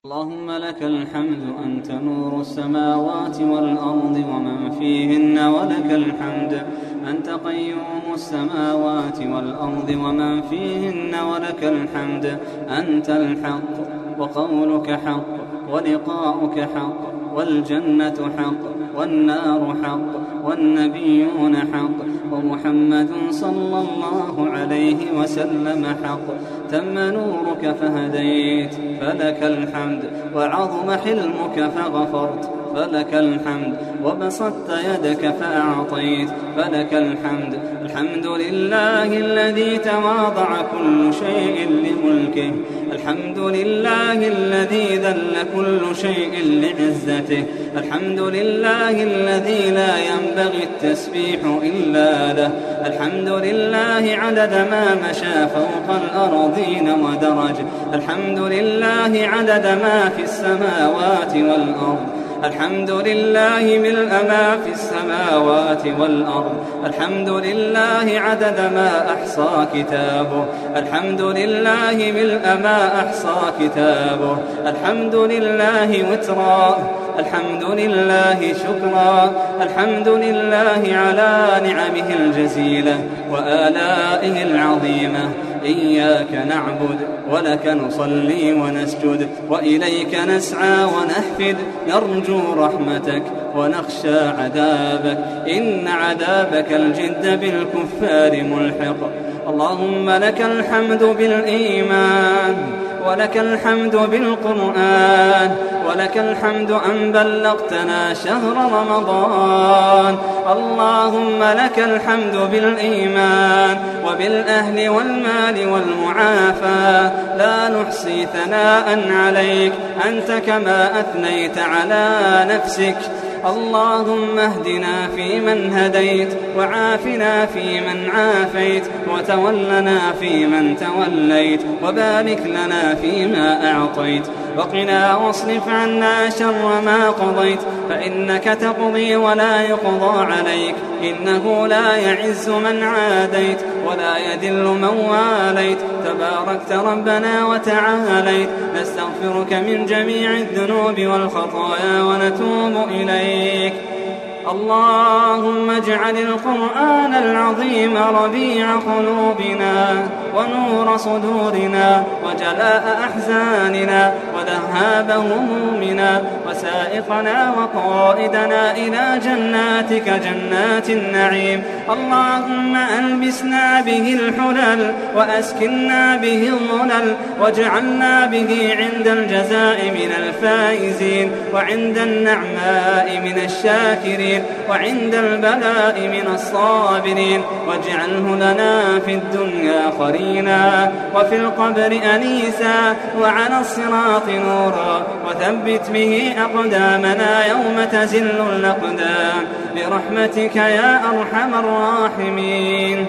اللهم لك الحمد أنت نور السماوات والأرض ومن فيهن، ولك الحمد أنت قيوم السماوات والأرض ومن فيهن، ولك الحمد أنت الحق وقولك حق ولقاؤك حق والجنة حق والنار حق والنبيون حق ومحمد صلى الله عليه وسلم حق. تم نورك فهديت فلك الحمد، وعظم حلمك فغفرت فلك الحمد، وبسطت يدك فأعطيت فلك الحمد. الحمد لله الذي تواضع كل شيء لملكه، الحمد لله الذي ذل كل شيء لعزته، الحمد لله الذي لا ينبغي التسبيح إلا له، الحمد لله عدد ما مشى فوق الأرضين ودرج، الحمد لله عدد ما في السماوات والأرض، الحمد لله ملء ما في السماوات والأرض، الحمد لله عدد ما أحصى كتابه، الحمد لله ملء ما أحصى كتابه، الحمد لله وترا، الحمد لله شكرا، الحمد لله على نعمه الجزيلة وآلائه العظيمة. إياك نعبد ولك نصلي ونسجد، وإليك نسعى ونحفد، نرجو رحمتك ونخشى عذابك، إن عذابك الجد بالكفار ملحق. اللهم لك الحمد بالإيمان، ولك الحمد بالقرآن، ولك الحمد أن بلغتنا شهر رمضان. اللهم لك الحمد بالإيمان وبالأهل والمال والمعافاة، لا نحصي ثناء عليك أنت كما أثنيت على نفسك. اللهم اهدنا فيمن هديت، وعافنا فيمن عافيت، وتولنا فيمن توليت، وبارك لنا فيما أعطيت، وقنا واصرف عنا شر ما قضيت، فإنك تقضي ولا يقضى عليك، إنه لا يعز من عاديت ولا يذل من واليت، تباركت ربنا وتعاليت. نستغفرك من جميع الذنوب والخطايا ونتوب إليك. اللهم اجعل القرآن العظيم ربيع قلوبنا ونور صدورنا وجلاء أحزاننا وذهاب همومنا، وسائقنا وقائدنا إلى جناتك جنات النعيم. اللهم ألبسنا به الحلل وأسكننا به الظلل، واجعلنا به عند الجزاء من الفائزين، وعند النعماء من الشاكرين، وعند البلاء من الصابرين. واجعله لنا في الدنيا قرينا، وفي القبر أنيسا، وعلى الصراط نورا، وثبت به أقدامنا يوم تزل الأقدام، برحمتك يا أرحم الراحمين.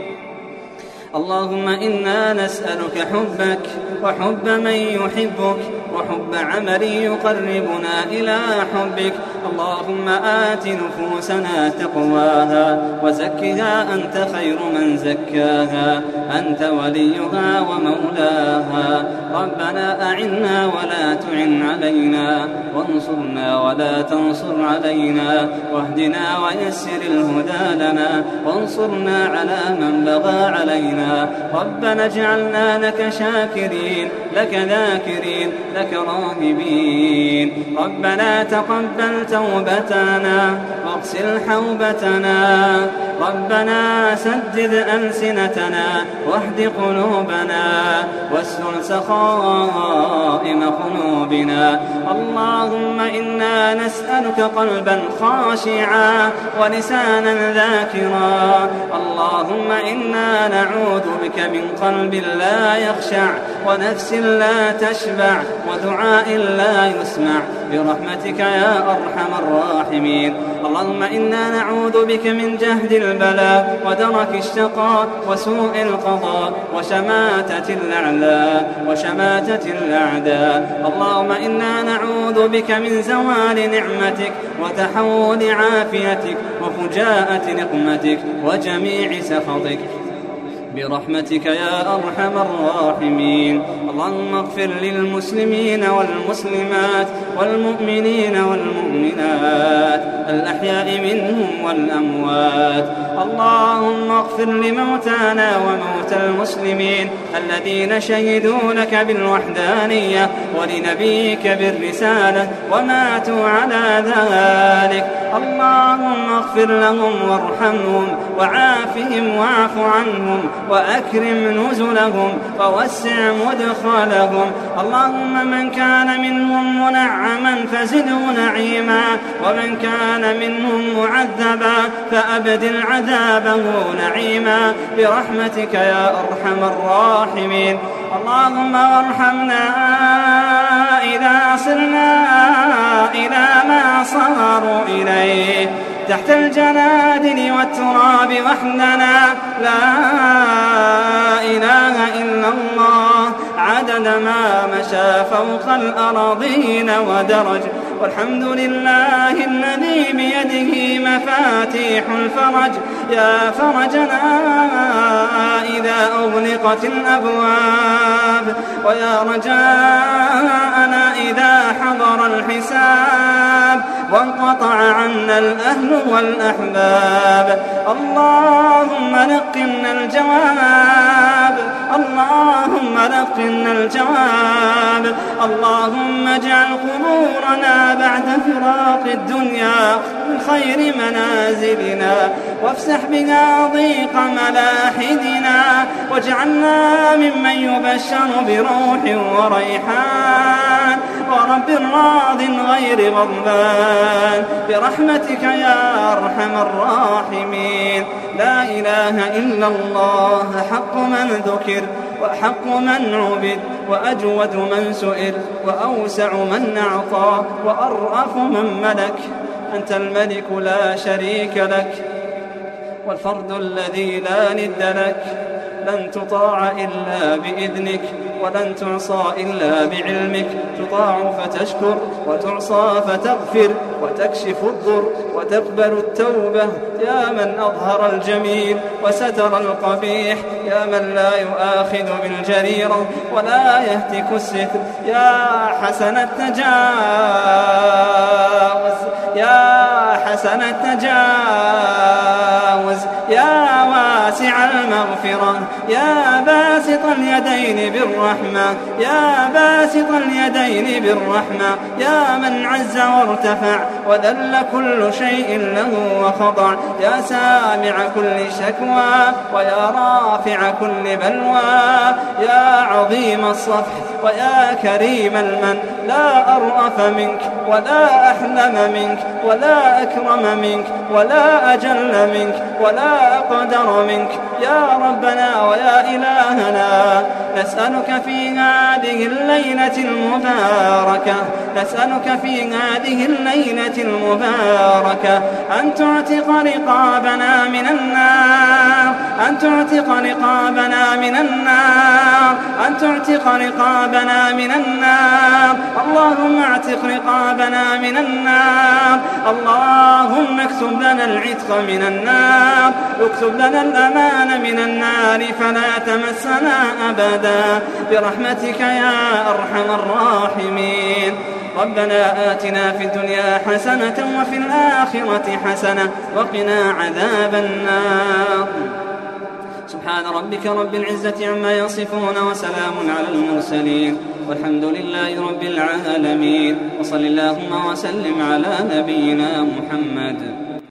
اللهم إنا نسألك حبك وحب من يحبك، وحب عمل يقربنا إلى حبك. اللهم آت نفوسنا تقواها وزكها أنت خير من زكاها، أنت وليها ومولاها. ربنا أعنا ولا تعن علينا، وانصرنا ولا تنصر علينا، واهدنا ويسر الهدى لنا، وانصرنا على من بغى علينا. ربنا اجعلنا لك شاكرين، لك ذاكرين، لك راهبين. ربنا تقبل توبتنا واغسل حوبتنا، ربنا سدد ألسنتنا واهد قلوبنا واستر سخائم قلوبنا. اللهم إنا نسألك قلبا خاشعا ولسانا ذاكرا. اللهم إنا نعوذ بك من قلب لا يخشع، ونفس لا تشبع، ودعاء لا يسمع، برحمتك يا أرحم الراحمين. اللهم إنا نعوذ بك من جهد البلاء ودرك الشقاء وسوء القضاء وشماتة الأعداء. اللهم إنا نعوذ بك من زوال نعمتك وتحول عافيتك وفجاءة نقمتك وجميع سخطك. برحمتك يا أرحم الراحمين. اللهم اغفر للمسلمين والمسلمات والمؤمنين والمؤمنات الأحياء منهم والأموات. اللهم اغفر لموتانا وموتى المسلمين الذين شهدوا لك بالوحدانية ولنبيك بالرسالة وماتوا على ذلك. اللهم اغفر لهم وارحمهم وعافهم واعف عنهم وأكرم نزلهم ووسع مدخلهم. اللهم من كان منهم منعما فزده نعيما، ومن كان منهم معذبا فأبدل عذابه نعيما برحمتك يا أرحم الراحمين. اللهم وارحمنا إذا صرنا إلى ما صاروا إليه تحت الجنادل والتراب وحدنا لا إله إلا الله عدد ما مشى فوق الأراضين ودرج. والحمد لله الذي بيده مفاتيح الفرج، يا فرجنا إذا أغلقت الأبواب، ويا رجاءنا إذا حضر الحساب وانقطع عنا الأهل والأحباب. اللهم لقنا الجواب، اللهم لقنا الجواب. اللهم اجعل قبورنا بعد فراق الدنيا من خير منازلنا، وافسح بها ضيق ملاحدنا، واجعلنا ممن يبشر بروح وريحان ورب راض غير غضبان برحمتك يا أرحم الراحمين. لا إله إلا الله حق من ذكر وحق من عبد وأجود من سئل وأوسع من أعطى وأرأف من ملك. أنت الملك لا شريك لك والفرد الذي لا ند لك، لن تطاع إلا بإذنك ولن تعصى إلا بعلمك. تطاع فتشكر وتعصى فتغفر وتكشف الضر وتقبل التوبة. يا من أظهر الجميل وستر القبيح، يا من لا يؤاخذ بالجريرة ولا يهتك الستر. يا حسن التجاوز، يا حسن التجاوز، يا واسع المغفرة، يا باسط اليدين بالرحمة، يا باسط اليدين بالرحمة، يا من عز وارتفع وذل كل شيء له وخضع، يا سامع كل شكوى ويا رافع كل بلوى، يا عظيم الصفح ويا كريم المن. لا أرأف منك ولا أحلم منك ولا أكرم منك ولا أجل منك ولا أقدر منك يا ربنا ويا إلهنا. نسألك في هذه الليلة المباركة، نسألك في هذه الليلة المباركة أن تعتق رقابنا من النار، أن تعتق رقابنا من النار، أن تعتق رقابنا من النار. اللهم اعتق رقابنا من النار. اللهم اكتب لنا العتق من النار، اكتب لنا الأمان من النار فلا تمسنا أبدا برحمتك يا أرحم الراحمين. ربنا آتنا في الدنيا حسنة وفي الآخرة حسنة وقنا عذاب النار. سبحان ربك رب العزة عما يصفون وسلام على المرسلين والحمد لله رب العالمين. وصل اللهم وسلم على نبينا محمد.